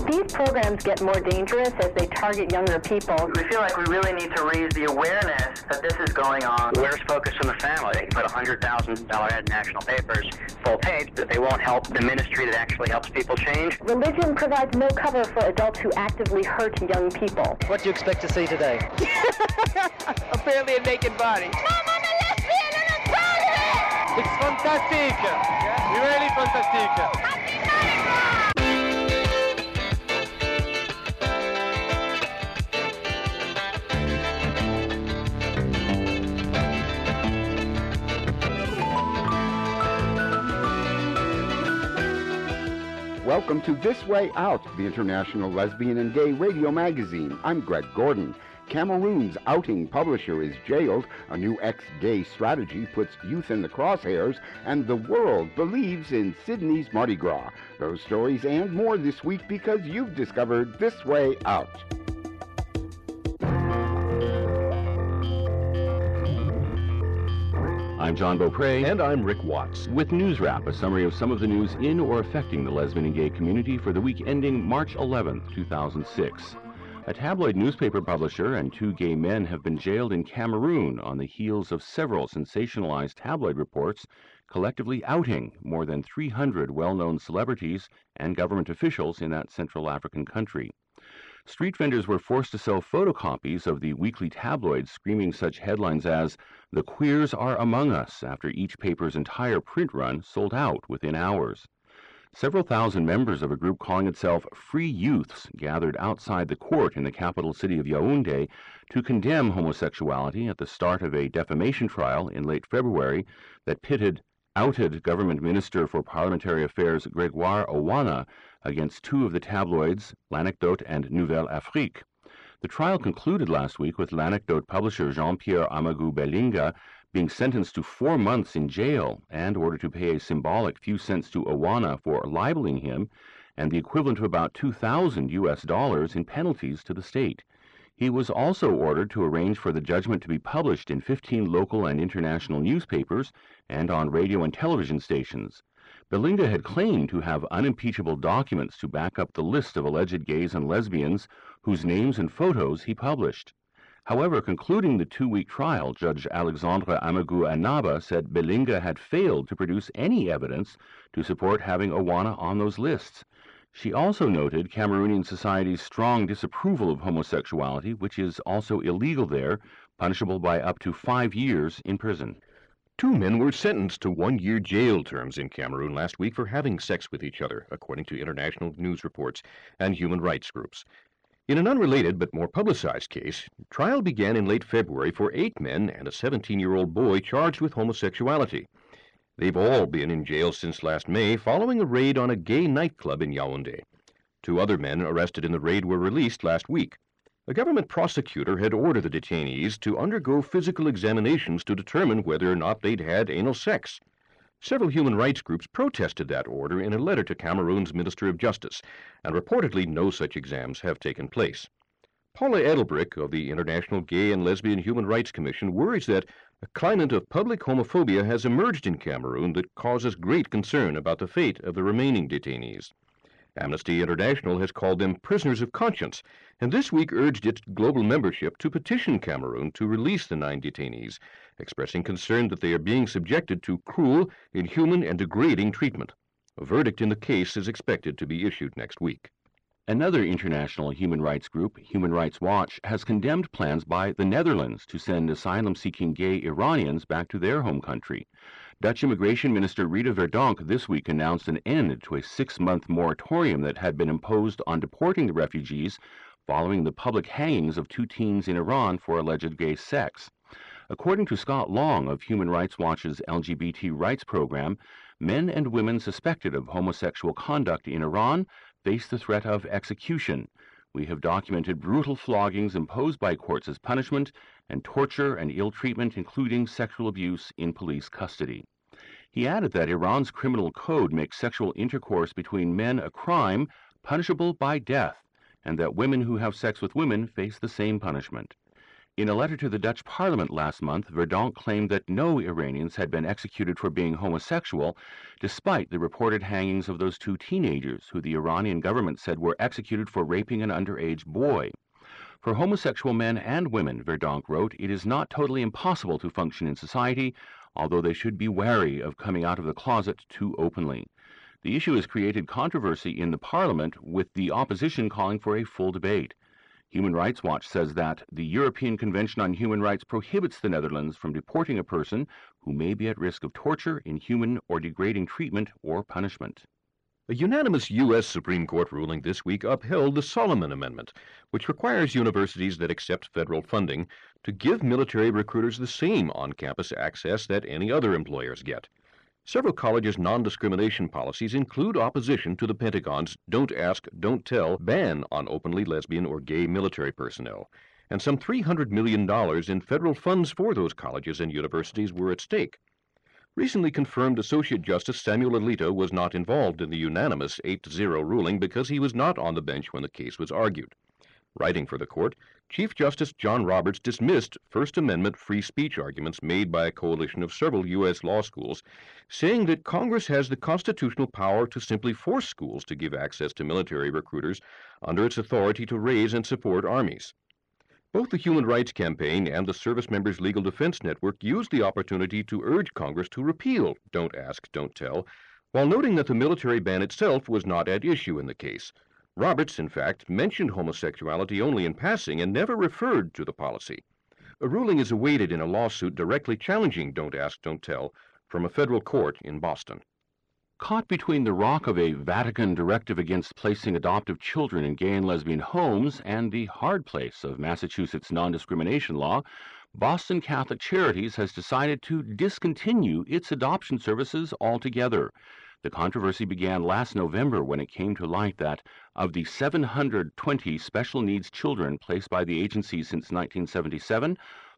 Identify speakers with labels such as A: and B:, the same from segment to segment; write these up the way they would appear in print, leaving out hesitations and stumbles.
A: these programs get more dangerous as they target younger people.
B: We feel like we really need to raise the awareness that this is going on.
C: Where's focus on the family? They can put a $100,000 ad in national papers, full page, but they won't help the ministry that actually helps people change.
A: Religion provides no cover for adults who actively hurt young people.
D: What do you expect to see today?
E: Apparently a naked body.
F: Mom, I'm a lesbian and I'm proud of it!
E: It's fantastic! Really fantastic!
F: Happy Mardi Gras!
G: Welcome to This Way Out, the international lesbian and gay radio magazine. I'm Greg Gordon. Cameroon's outing publisher is jailed. A new ex-gay strategy puts youth in the crosshairs, and the world believes in Sydney's Mardi Gras. Those stories and more this week because you've discovered This Way Out.
H: I'm John Beaupre.
I: And I'm Rick Watts.
H: With News Wrap, a summary of some of the news in or affecting the lesbian and gay community for the week ending March 11th, 2006. A tabloid newspaper publisher and two gay men have been jailed in Cameroon on the heels of several sensationalized tabloid reports collectively outing more than 300 well-known celebrities and government officials in that Central African country. Street vendors were forced to sell photocopies of the weekly tabloids screaming such headlines as, "The queers are among us," after each paper's entire print run sold out within hours. Several thousand members of a group calling itself Free Youths gathered outside the court in the capital city of Yaoundé to condemn homosexuality at the start of a defamation trial in late February that pitted outed government minister for parliamentary affairs Grégoire Awana against two of the tabloids, L'Anecdote and Nouvelle Afrique. The trial concluded last week with L'Anecdote publisher Jean-Pierre Amagou Belinga being sentenced to 4 months in jail and ordered to pay a symbolic few cents to Awana for libeling him and the equivalent of about $2,000 in penalties to the state. He was also ordered to arrange for the judgment to be published in 15 local and international newspapers and on radio and television stations. Belinga had claimed to have unimpeachable documents to back up the list of alleged gays and lesbians whose names and photos he published. However, concluding the 2-week trial, Judge Alexandre Amagou Anaba said Belinga had failed to produce any evidence to support having Awana on those lists. She also noted Cameroonian society's strong disapproval of homosexuality, which is also illegal there, punishable by up to 5 years in prison.
I: 2 men were sentenced to 1-year jail terms in Cameroon last week for having sex with each other, according to international news reports and human rights groups. In an unrelated but more publicized case, trial began in late February for 8 men and a 17-year-old boy charged with homosexuality. They've all been in jail since last May following a raid on a gay nightclub in Yaoundé. 2 other men arrested in the raid were released last week. A government prosecutor had ordered the detainees to undergo physical examinations to determine whether or not they'd had anal sex. Several human rights groups protested that order in a letter to Cameroon's Minister of Justice, and reportedly no such exams have taken place. Paula Edelbrick of the International Gay and Lesbian Human Rights Commission worries that a climate of public homophobia has emerged in Cameroon that causes great concern about the fate of the remaining detainees. Amnesty International has called them prisoners of conscience, and this week urged its global membership to petition Cameroon to release the 9 detainees, expressing concern that they are being subjected to cruel, inhuman, and degrading treatment. A verdict in the case is expected to be issued next week.
H: Another international human rights group, Human Rights Watch, has condemned plans by the Netherlands to send asylum-seeking gay Iranians back to their home country. Dutch Immigration Minister Rita Verdonk this week announced an end to a 6-month moratorium that had been imposed on deporting the refugees following the public hangings of 2 teens in Iran for alleged gay sex. According to Scott Long of Human Rights Watch's LGBT rights program, men and women suspected of homosexual conduct in Iran face the threat of execution. We have documented brutal floggings imposed by courts as punishment and torture and ill treatment, including sexual abuse in police custody. He added that Iran's criminal code makes sexual intercourse between men a crime punishable by death, and that women who have sex with women face the same punishment. In a letter to the Dutch Parliament last month, Verdonk claimed that no Iranians had been executed for being homosexual, despite the reported hangings of those two teenagers who the Iranian government said were executed for raping an underage boy. For homosexual men and women, Verdonk wrote, it is not totally impossible to function in society, although they should be wary of coming out of the closet too openly. The issue has created controversy in the Parliament, with the opposition calling for a full debate. Human Rights Watch says that the European Convention on Human Rights prohibits the Netherlands from deporting a person who may be at risk of torture, inhuman, or degrading treatment or punishment.
I: A unanimous U.S. Supreme Court ruling this week upheld the Solomon Amendment, which requires universities that accept federal funding to give military recruiters the same on-campus access that any other employers get. Several colleges' non-discrimination policies include opposition to the Pentagon's Don't Ask, Don't Tell ban on openly lesbian or gay military personnel, and some $300 million in federal funds for those colleges and universities were at stake. Recently confirmed Associate Justice Samuel Alito was not involved in the unanimous 8-0 ruling because he was not on the bench when the case was argued. Writing for the court, Chief Justice John Roberts dismissed First Amendment free speech arguments made by a coalition of several U.S. law schools, saying that Congress has the constitutional power to simply force schools to give access to military recruiters under its authority to raise and support armies. Both the Human Rights Campaign and the Service Members Legal Defense Network used the opportunity to urge Congress to repeal Don't Ask, Don't Tell, while noting that the military ban itself was not at issue in the case. Roberts, in fact, mentioned homosexuality only in passing and never referred to the policy. A ruling is awaited in a lawsuit directly challenging Don't Ask, Don't Tell from a federal court in Boston.
H: Caught between the rock of a Vatican directive against placing adoptive children in gay and lesbian homes and the hard place of Massachusetts non-discrimination law, Boston Catholic Charities has decided to discontinue its adoption services altogether. The controversy began last November when it came to light that of the 720 special needs children placed by the agency since 1977,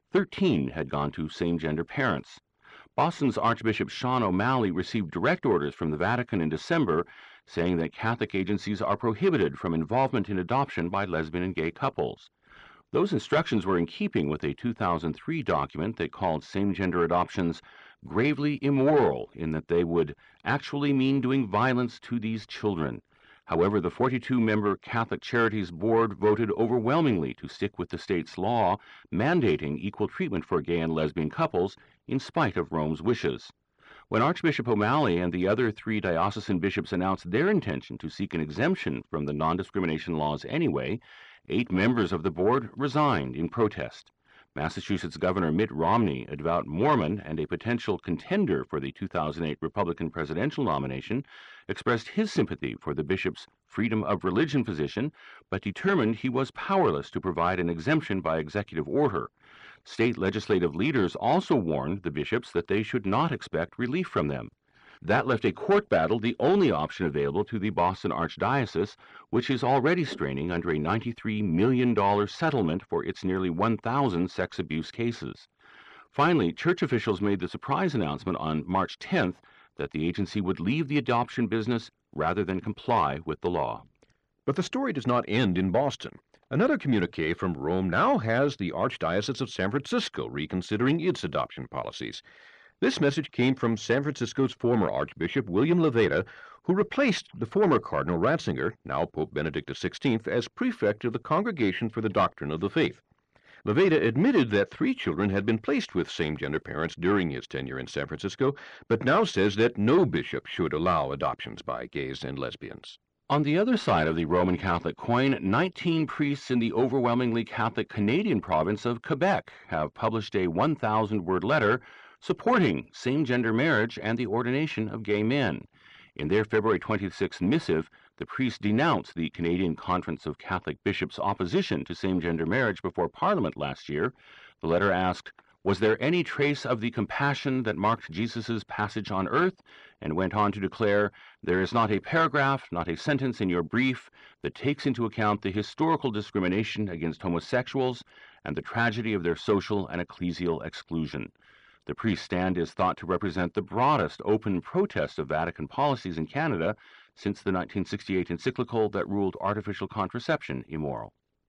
H: 13 had gone to same-gender parents. Boston's Archbishop Sean O'Malley received direct orders from the Vatican in December saying that Catholic agencies are prohibited from involvement in adoption by lesbian and gay couples. Those instructions were in keeping with a 2003 document that called same-gender adoptions gravely immoral in that they would actually mean doing violence to these children. However, the 42-member Catholic Charities Board voted overwhelmingly to stick with the state's law mandating equal treatment for gay and lesbian couples in spite of Rome's wishes. When Archbishop O'Malley and the other 3 diocesan bishops announced their intention to seek an exemption from the non-discrimination laws anyway, 8 members of the board resigned in protest. Massachusetts Governor Mitt Romney, a devout Mormon and a potential contender for the 2008 Republican presidential nomination, expressed his sympathy for the bishop's freedom of religion position, but determined he was powerless to provide an exemption by executive order. State legislative leaders also warned the bishops that they should not expect relief from them. That left a court battle the only option available to the Boston Archdiocese, which is already straining under a $93 million settlement for its nearly 1,000 sex abuse cases. Finally, church officials made the surprise announcement on March 10th that the agency would leave the adoption business rather than comply with the law.
I: But the story does not end in Boston. Another communique from Rome now has the Archdiocese of San Francisco reconsidering its adoption policies. This message came from San Francisco's former Archbishop William Leveda, who replaced the former Cardinal Ratzinger, now Pope Benedict XVI, as prefect of the Congregation for the Doctrine of the Faith. Leveda admitted that 3 children had been placed with same-gender parents during his tenure in San Francisco, but now says that no bishop should allow adoptions by gays and lesbians.
H: On the other side of the Roman Catholic coin, 19 priests in the overwhelmingly Catholic Canadian province of Quebec have published a 1,000-word letter supporting same-gender marriage and the ordination of gay men. In their February 26th missive, the priests denounced the Canadian Conference of Catholic Bishops' opposition to same-gender marriage before Parliament last year. The letter asked, "Was there any trace of the compassion that marked Jesus' passage on earth?" and went on to declare, "There is not a paragraph, not a sentence in your brief that takes into account the historical discrimination against homosexuals and the tragedy of their social and ecclesial exclusion." The priest's stand is thought to represent the broadest open protest of Vatican policies in Canada since the 1968 encyclical that ruled artificial contraception immoral.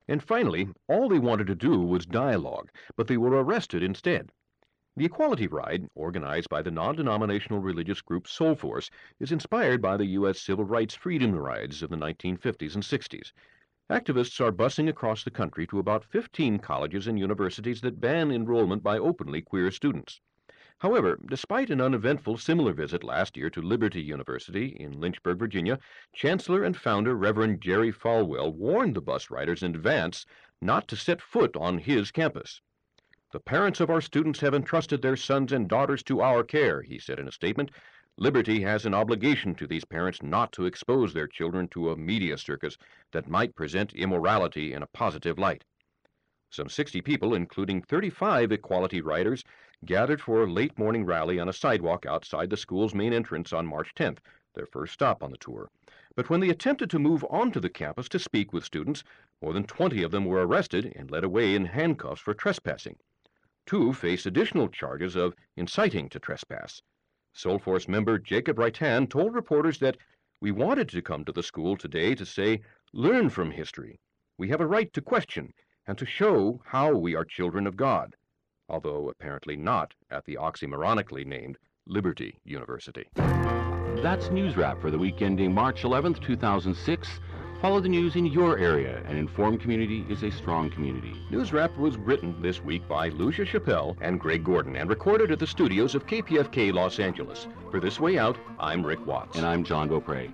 I: And finally, all they wanted to do was dialogue, but they were arrested instead. The Equality Ride, organized by the non-denominational religious group Soul Force, is inspired by the U.S. Civil Rights Freedom Rides of the 1950s and 60s. Activists are busing across the country to about 15 colleges and universities that ban enrollment by openly queer students. However, despite an uneventful similar visit last year to Liberty University in Lynchburg, Virginia, Chancellor and founder Reverend Jerry Falwell warned the bus riders in advance not to set foot on his campus. "The parents of our students have entrusted their sons and daughters to our care," he said in a statement. "Liberty has an obligation to these parents not to expose their children to a media circus that might present immorality in a positive light." Some 60 people, including 35 equality riders, gathered for a late morning rally on a sidewalk outside the school's main entrance on March 10th, their first stop on the tour. But when they attempted to move onto the campus to speak with students, more than 20 of them were arrested and led away in handcuffs for trespassing. 2 face additional charges of inciting to trespass. Soul Force member Jacob Raitan told reporters that, "We wanted to come to the school today to say, learn from history. We have a right to question and to show how we are children of God," although apparently not at the oxymoronically named Liberty University.
H: That's News Wrap for the week ending March 11th, 2006. Follow the news in your area. An informed community is a strong community.
I: News Wrap was written this week by Lucia Chappelle and Greg Gordon and recorded at the studios of KPFK Los Angeles. For This Way Out, I'm Rick Watts.
H: And I'm John Beaupre.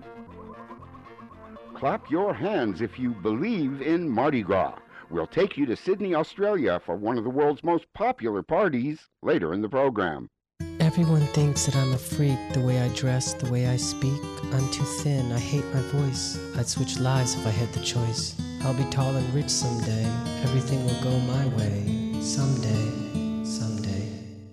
G: Clap your hands if you believe in Mardi Gras. We'll take you to Sydney, Australia for one of the world's most popular parties later in the program.
D: Everyone thinks that I'm a freak, the way I dress, the way I speak. I'm too thin, I hate my voice. I'd switch lives if I had the choice. I'll be tall and rich someday. Everything will go my way. Someday, someday.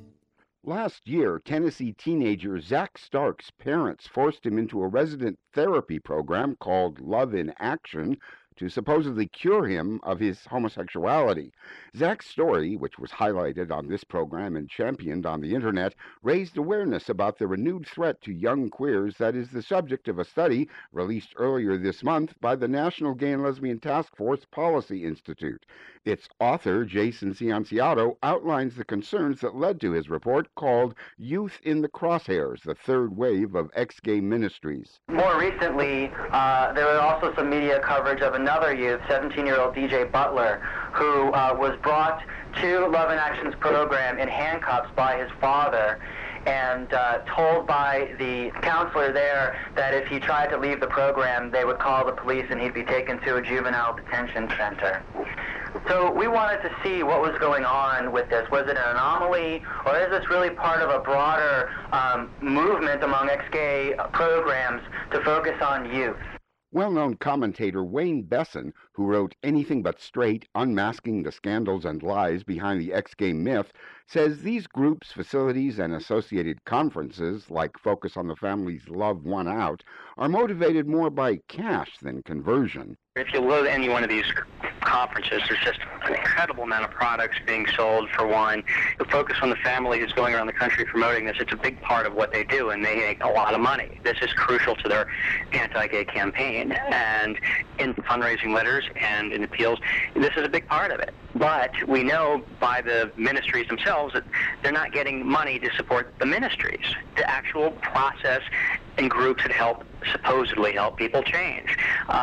G: Last year, Tennessee teenager Zach Stark's parents forced him into a resident therapy program called Love in Action to supposedly cure him of his homosexuality. Zach's story, which was highlighted on this program and championed on the internet, raised awareness about the renewed threat to young queers that is the subject of a study released earlier this month by the National Gay and Lesbian Task Force Policy Institute. Its author, Jason Cianciato, outlines the concerns that led to his report called Youth in the Crosshairs, the Third Wave of Ex-Gay Ministries.
B: More recently, there was also some media coverage of another youth, 17-year-old DJ Butler, who was brought to Love in Action's program in handcuffs by his father and told by the counselor there that if he tried to leave the program, they would call the police and he'd be taken to a juvenile detention center. So we wanted to see what was going on with this. Was it an anomaly, or is this really part of a broader movement among ex-gay programs to focus on youth?
G: Well-known commentator Wayne Besson, who wrote Anything But Straight, Unmasking the Scandals and Lies Behind the Ex-Gay Myth, says these groups, facilities, and associated conferences, like Focus on the Family's Love One Out, are motivated more by cash than conversion.
C: If you go to any one of these conferences, there's just an incredible amount of products being sold, for one. The Focus on the Family is going around the country promoting this. It's a big part of what they do, and they make a lot of money. This is crucial to their anti-gay campaign. And in fundraising letters and in appeals, this is a big part of it. But we know by the ministries themselves that they're not getting money to support the ministries, the actual process and groups that supposedly help people change.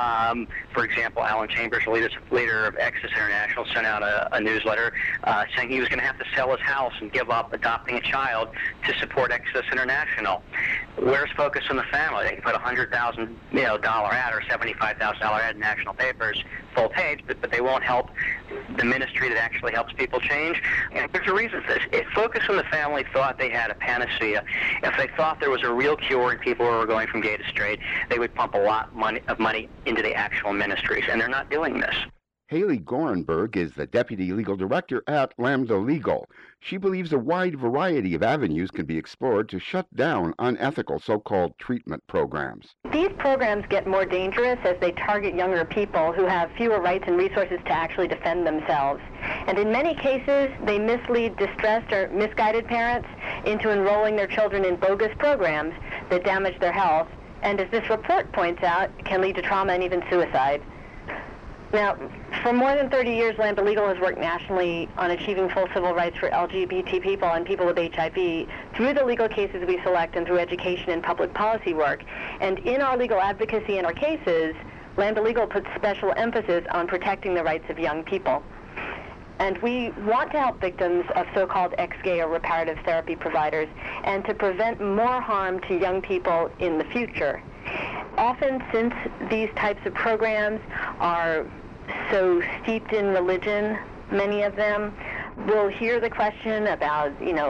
C: For example, Alan Chambers, the leader of Access International, sent out a newsletter saying he was going to have to sell his house and give up adopting a child to support Access International. Where's Focus on the Family? They can put $100,000 ad or $75,000 ad in national papers, full page, but they won't help the ministry that actually helps people change. And there's a reason for this. If Focus on the Family thought they had a panacea, if they thought there was a real cure in people who were going from gay to straight, they would pump a lot of money into the actual ministries, and they're not doing this.
G: Haley Gorenberg is the Deputy Legal Director at Lambda Legal. She believes a wide variety of avenues can be explored to shut down unethical so-called treatment programs.
A: These programs get more dangerous as they target younger people who have fewer rights and resources to actually defend themselves. And in many cases, they mislead distressed or misguided parents into enrolling their children in bogus programs that damage their health, and as this report points out, can lead to trauma and even suicide. Now, for more than 30 years, Lambda Legal has worked nationally on achieving full civil rights for LGBT people and people with HIV through the legal cases we select and through education and public policy work. And in our legal advocacy in our cases, Lambda Legal puts special emphasis on protecting the rights of young people. And we want to help victims of so-called ex-gay or reparative therapy providers and to prevent more harm to young people in the future. Often, since these types of programs are so steeped in religion, many of them will hear the question about,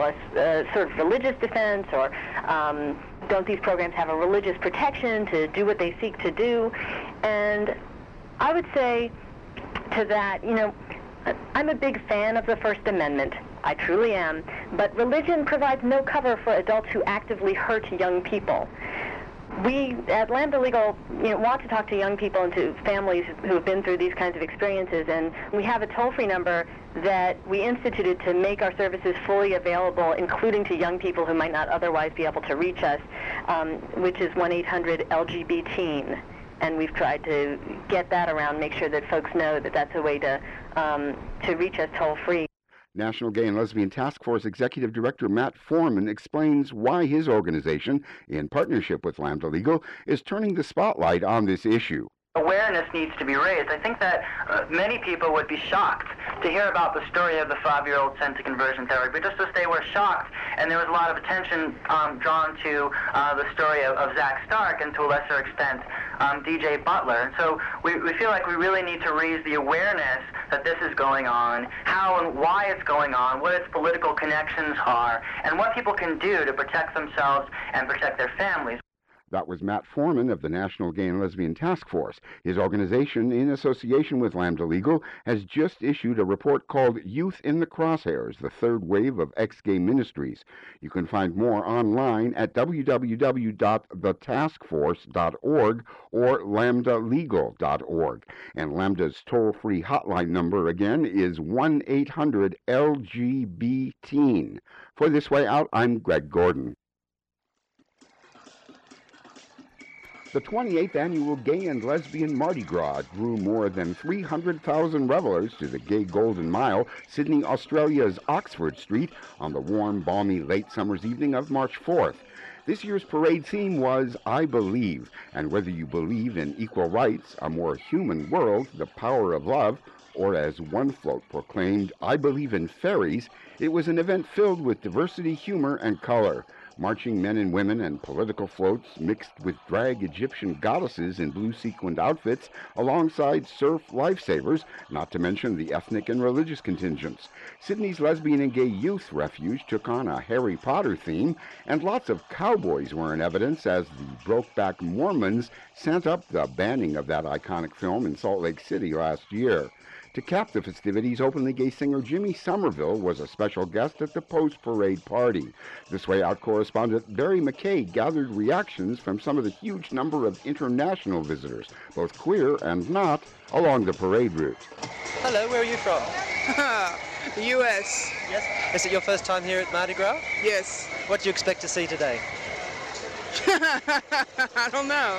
A: a sort of religious defense or don't these programs have a religious protection to do what they seek to do? And I would say to that, I'm a big fan of the First Amendment. I truly am. But religion provides no cover for adults who actively hurt young people. We at Lambda Legal want to talk to young people and to families who have been through these kinds of experiences, and we have a toll-free number that we instituted to make our services fully available, including to young people who might not otherwise be able to reach us, which is 1-800-LGBT-TEEN. And we've tried to get that around, make sure that folks know that that's a way to reach us toll-free.
G: National Gay and Lesbian Task Force Executive Director Matt Foreman explains why his organization, in partnership with Lambda Legal, is turning the spotlight on this issue.
B: Awareness needs to be raised. I think that many people would be shocked to hear about the story of the 5-year-old sent to conversion therapy, just as they were shocked, and there was a lot of attention drawn to the story of Zach Stark and to a lesser extent DJ Butler. And so we feel like we really need to raise the awareness that this is going on, how and why it's going on, what its political connections are, and what people can do to protect themselves and protect their families.
G: That was Matt Foreman of the National Gay and Lesbian Task Force. His organization, in association with Lambda Legal, has just issued a report called Youth in the Crosshairs, the Third Wave of Ex-Gay Ministries. You can find more online at www.thetaskforce.org or lambdalegal.org. And Lambda's toll-free hotline number, again, is 1-800-LGBT-TEEN. For This Way Out, I'm Greg Gordon. The 28th annual Gay and Lesbian Mardi Gras drew more than 300,000 revelers to the Gay Golden Mile, Sydney, Australia's Oxford Street, on the warm, balmy late summer's evening of March 4th. This year's parade theme was I Believe, and whether you believe in equal rights, a more human world, the power of love, or as one float proclaimed, I believe in fairies, it was an event filled with diversity, humor, and color. Marching men and women and political floats mixed with drag Egyptian goddesses in blue sequined outfits alongside surf lifesavers, not to mention the ethnic and religious contingents. Sydney's Lesbian and Gay Youth Refuge took on a Harry Potter theme, and lots of cowboys were in evidence as the Brokeback Mormons sent up the banning of that iconic film in Salt Lake City last year. To cap the festivities, openly gay singer Jimmy Somerville was a special guest at the post-parade party. This Way Out correspondent Barry McKay gathered reactions from some of the huge number of international visitors, both queer and not, along the parade route.
J: Hello, where are you from?
E: The U.S.
J: Yes. Is it your first time here at Mardi Gras?
E: Yes.
J: What do you expect to see today?
E: I don't know.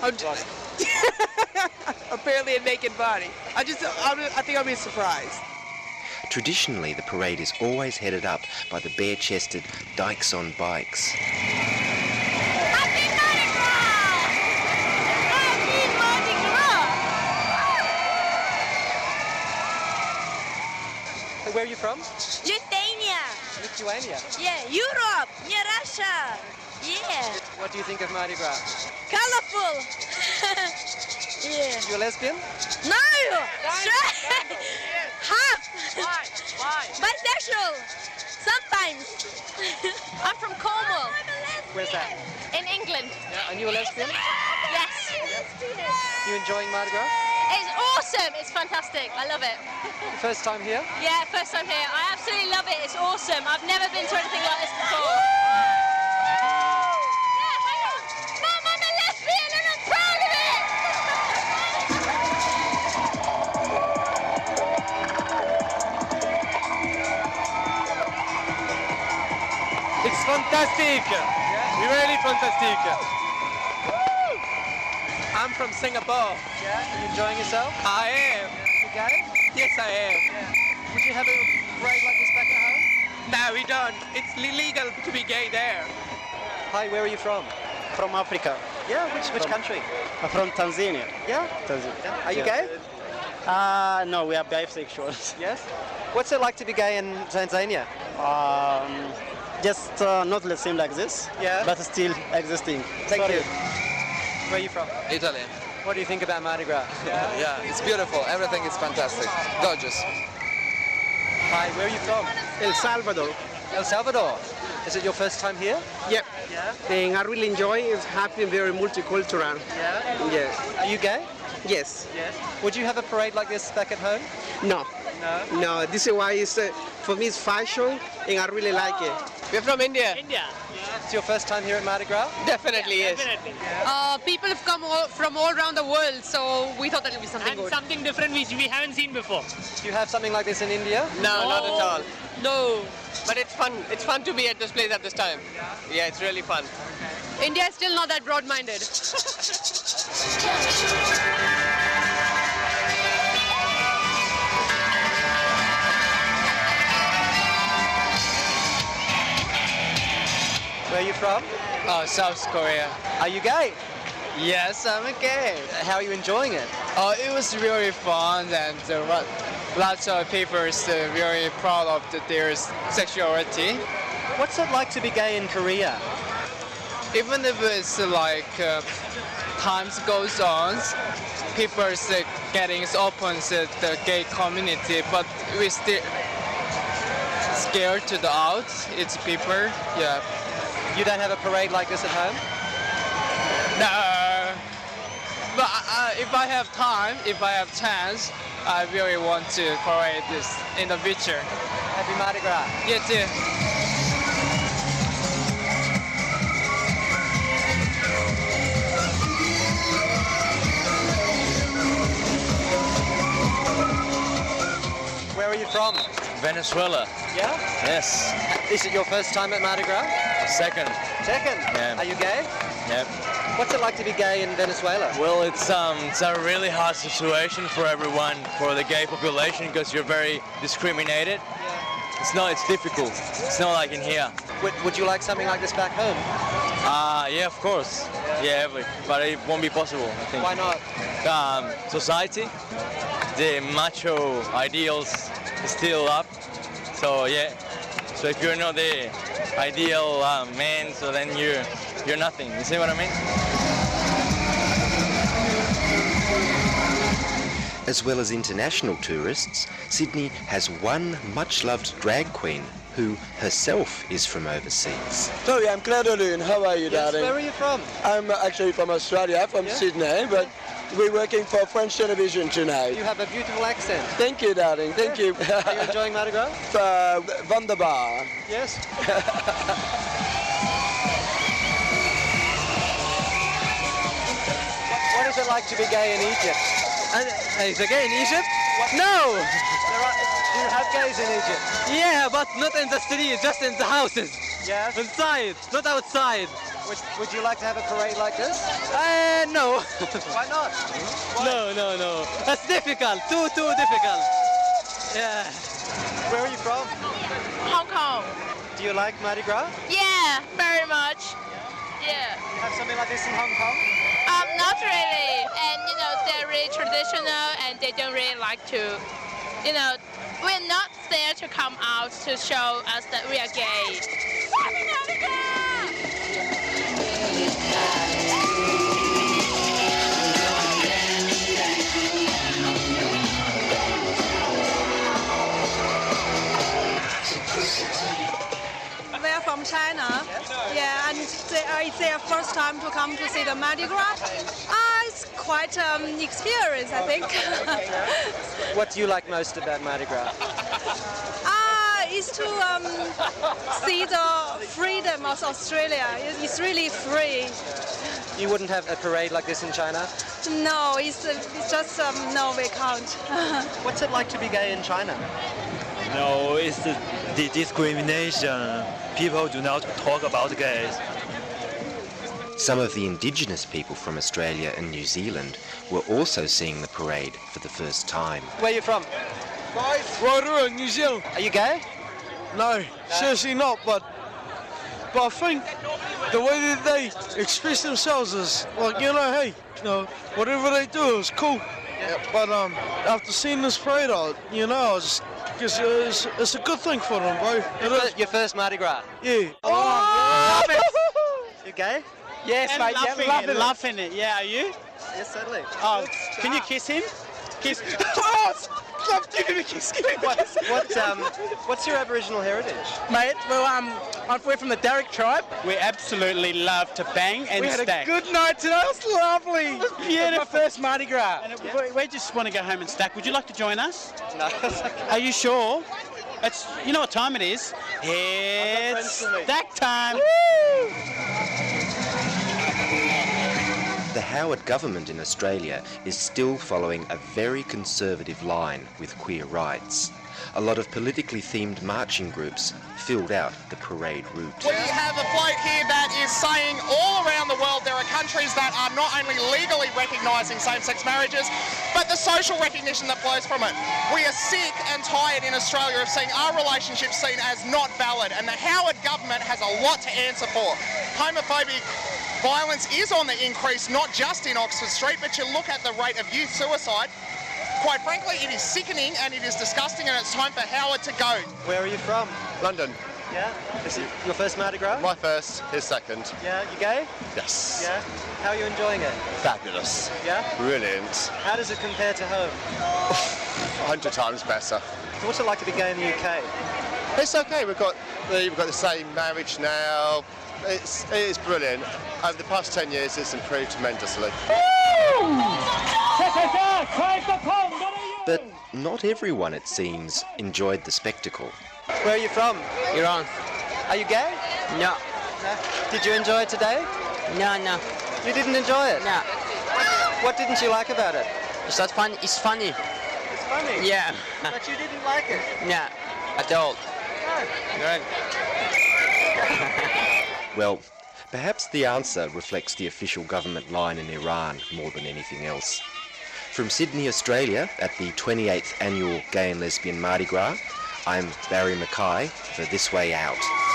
E: Apparently a naked body. I think I'll be surprised.
K: Traditionally, the parade is always headed up by the bare-chested dykes on bikes.
F: Happy Mardi Gras! Happy Mardi
J: Hey, where are you from?
F: Lithuania.
J: Lithuania?
F: Yeah, Europe, near Russia. Yeah.
J: What do you think of Mardi Gras?
F: Colorful. Yeah.
J: You a lesbian?
F: No! Straight! Half!
E: Why?
F: Bisexual! Sometimes. I'm from Cornwall.
J: Where's that?
F: In England.
J: Yeah, and you a lesbian?
F: Yes.
J: You enjoying Mardi Gras?
F: It's awesome. It's fantastic. I love it.
J: First time here?
F: Yeah, first time here. I absolutely love it. It's awesome. I've never been to anything like this before.
E: It's fantastic. Yeah. Really fantastic. I'm from Singapore.
J: Yeah? Are you enjoying yourself?
E: I am.
J: You gay?
E: Yes, I am.
J: Yeah. Would you have a parade like this back at home?
E: No, we don't. It's illegal to be gay there.
J: Hi, where are you from?
L: From Africa.
J: Yeah, which country?
L: From Tanzania.
J: Yeah?
L: Tanzania.
J: Are you gay?
L: No, we are bisexuals.
J: Yes? What's it like to be gay in Tanzania?
L: Just not the same like this,
J: Yeah.
L: but still existing.
J: Thank
L: Sorry.
J: you. Where are you from?
M: Italy.
J: What do you think about Mardi Gras?
M: Yeah, it's beautiful. Everything is fantastic. Gorgeous.
J: Hi, where are you from?
L: El Salvador.
J: El Salvador. Is it your first time here?
L: Yep.
J: Yeah.
L: And I really enjoy it. It's happy and very multicultural.
J: Yeah?
L: Yes.
J: Are you gay?
L: Yes.
J: Yes. Would you have a parade like this back at home?
L: No.
J: No?
L: No, this is why it's, for me it's fashion and I really like it.
E: We're from India.
N: India.
J: It's your first time here at Mardi Gras?
E: Definitely is.
N: Definitely.
O: People have come from all around the world, so we thought that it would be something
N: And
O: good.
N: something different which we haven't seen before.
J: Do you have something like this in India?
E: No, not at all.
O: No.
E: But it's fun. It's fun to be at this place at this time. Yeah, it's really fun.
O: India is still not that broad-minded.
J: Where are you from?
E: South Korea.
J: Are you gay?
E: Yes, I'm gay.
J: How are you enjoying it?
E: It was really fun and lots of people are very proud of their sexuality.
J: What's it like to be gay in Korea?
E: Even if it's like times goes on, people are getting open to the gay community, but we still scared to the out. It's people, yeah.
J: You don't have a parade like this at home?
E: No. But if I have time, if I have chance, I really want to parade this in the future.
J: Happy Mardi Gras.
E: You too.
J: Where are you from?
P: Venezuela.
J: Yeah?
P: Yes.
J: Is it your first time at Mardi Gras?
P: Second.
J: Second?
P: Yeah.
J: Are you gay?
P: Yep.
J: What's it like to be gay in Venezuela?
P: Well, it's a really hard situation for everyone, for the gay population, because you're very discriminated.
J: Yeah.
P: It's difficult. It's not like in here.
J: Would you like something like this back home?
P: Yeah, of course. Yeah, but it won't be possible, I think.
J: Why not?
P: Society, the macho ideals is still up. So yeah. So if you're not the ideal man, so then you're nothing. You see what I mean?
K: As well as international tourists, Sydney has one much-loved drag queen who herself is from overseas.
Q: Sorry, I'm Claire Doloon. How are you, darling?
J: Where are you from?
Q: I'm actually from Australia, from Sydney, but we're working for French television tonight.
J: You have a beautiful accent.
Q: Thank you, darling. Thank you.
J: Are you enjoying Mardi Gras?
Q: Wunderbar.
J: Yes. What is it like to be gay in Egypt?
E: Is it gay in Egypt? No!
J: Do you have gays in Egypt?
E: Yeah, but not in the streets, just in the houses.
J: Yes?
E: Inside, not outside.
J: Would you like to have a parade like this?
E: No.
J: Why not? Why?
E: No. That's difficult, too difficult. Yeah.
J: Where are you from?
R: Hong Kong.
J: Do you like Mardi Gras?
R: Yeah, very much. Yeah.
J: You have something like this in Hong Kong?
R: Not really. And, they're really traditional and they don't really like to, we're not there to come out to show us that we are gay. Happy Mardi
S: They're from China. Yeah, and it's their first time to come to see the Mardi Gras. It's quite experience, I think.
J: What do you like most about Mardi Gras?
S: Is to see the freedom of Australia. It's really free.
J: You wouldn't have a parade like this in China?
S: No, it's just no, we can't.
J: What's it like to be gay in China?
T: No, it's the discrimination. People do not talk about gays.
K: Some of the indigenous people from Australia and New Zealand were also seeing the parade for the first time.
J: Where are you from?
Q: Rotorua, New Zealand.
J: Are you gay?
Q: No, seriously not, but I think the way that they express themselves is, like, hey, whatever they do is cool. Yep. But after seeing this parade, it's a good thing for them, bro.
J: Your first Mardi Gras?
Q: Yeah.
J: Oh, yeah. You gay?
N: Yes, mate. Loving it. Yeah, are you?
J: Yes, certainly.
N: Oh, can you kiss him? Kiss. Give him a kiss.
J: What's your Aboriginal heritage?
N: Mate, well, we're from the Darug tribe. We absolutely love to bang and stack.
Q: We had a good night today. It was lovely.
N: It was beautiful. My first Mardi Gras. And we just want to go home and stack. Would you like to join us?
J: No. Okay.
N: Are you sure? You know what time it is? It's stack time.
K: Woo! The Howard government in Australia is still following a very conservative line with queer rights. A lot of politically themed marching groups filled out the parade route.
U: We have a bloke here that is saying all around the world there are countries that are not only legally recognising same-sex marriages, but the social recognition that flows from it. We are sick and tired in Australia of seeing our relationship seen as not valid, and the Howard government has a lot to answer for. Homophobic violence is on the increase, not just in Oxford Street, but you look at the rate of youth suicide. Quite frankly, it is sickening and it is disgusting, and it's time for Howard to go.
J: Where are you from?
V: London.
J: Yeah? Is it your first Mardi Gras?
V: My first, his second.
J: Yeah? You gay?
V: Yes.
J: Yeah? How are you enjoying it?
V: Fabulous.
J: Yeah?
V: Brilliant.
J: How does it compare to home?
V: 100 times better.
J: What's it like to be gay in the UK?
V: It's okay. We've got the same marriage now. It is brilliant. Over the past 10 years, it's improved tremendously.
K: But not everyone, it seems, enjoyed the spectacle.
J: Where are you from?
W: Iran.
J: Are you gay?
W: No.
J: Did you enjoy it today?
W: No.
J: You didn't enjoy it?
W: No.
J: What didn't you like about it?
W: It's not fun. It's funny.
J: It's funny?
W: Yeah.
J: But you didn't like it?
W: No. At all.
J: No.
W: Right.
K: Well, perhaps the answer reflects the official government line in Iran more than anything else. From Sydney, Australia, at the 28th Annual Gay and Lesbian Mardi Gras, I'm Barry Mackay for This Way Out.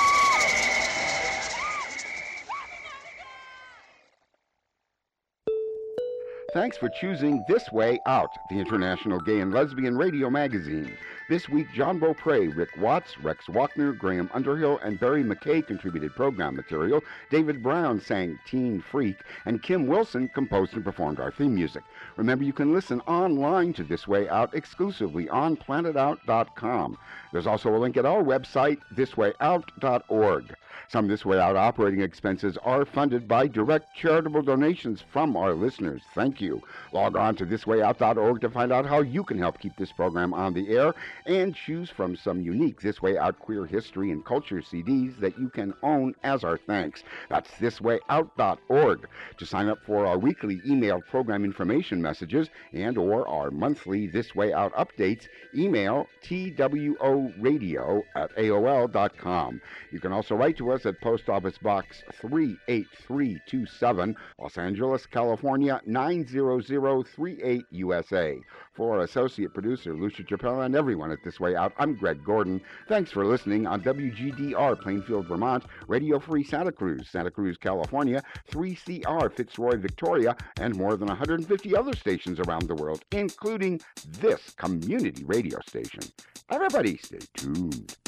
G: Thanks for choosing This Way Out, the International Gay and Lesbian Radio Magazine. This week, John Beaupre, Rick Watts, Rex Wachner, Graham Underhill, and Barry Mackay contributed program material. David Brown sang Teen Freak, and Kim Wilson composed and performed our theme music. Remember, you can listen online to This Way Out exclusively on planetout.com. There's also a link at our website, thiswayout.org. Some This Way Out operating expenses are funded by direct charitable donations from our listeners. Thank you. Log on to thiswayout.org to find out how you can help keep this program on the air and choose from some unique This Way Out queer history and culture CDs that you can own as our thanks. That's thiswayout.org. To sign up for our weekly emailed program information messages and or our monthly This Way Out updates, email tworadio@aol.com. You can also write to us at Post Office Box 38327, Los Angeles, California 90038 USA. For our associate producer Lucia Chappella and everyone at This Way Out, I'm Greg Gordon. Thanks for listening on WGDR Plainfield, Vermont, Radio Free Santa Cruz, California, 3CR Fitzroy, Victoria, and more than 150 other stations around the world, including this community radio station. Everybody stay tuned.